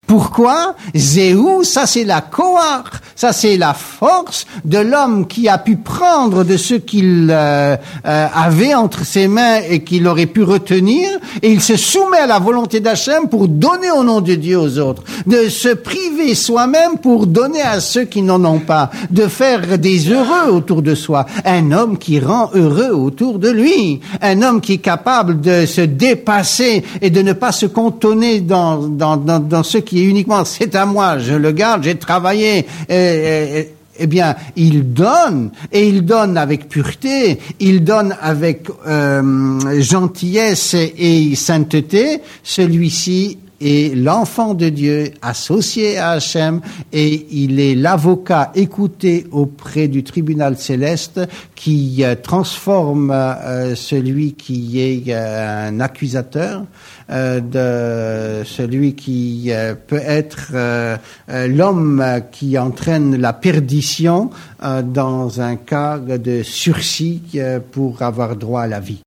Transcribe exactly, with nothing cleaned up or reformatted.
Pourquoi? Zéhou, ça c'est la koach, ça c'est la force de l'homme qui a pu prendre de ce qu'il euh, euh, avait entre ses mains et qu'il aurait pu retenir, et il se soumet à la volonté d'Hachem pour donner au nom de Dieu aux autres, de se priver soi-même pour donner à ceux qui n'en ont pas, de faire des heureux autour de soi, un homme qui rend heureux autour de lui, un homme qui est capable de se dépasser et de ne pas se cantonner dans, dans, dans, dans ce qui est uniquement c'est à moi, je le garde, j'ai travaillé, et, et, eh bien, il donne, et il donne avec pureté, il donne avec euh, gentillesse et sainteté. Celui-ci est l'enfant de Dieu associé à Hachem, et il est l'avocat écouté auprès du tribunal céleste qui euh, transforme euh, celui qui est euh, un accusateur, euh, de celui qui euh, peut être euh, euh, l'homme qui entraîne la perdition euh, dans un cas de sursis euh, pour avoir droit à la vie.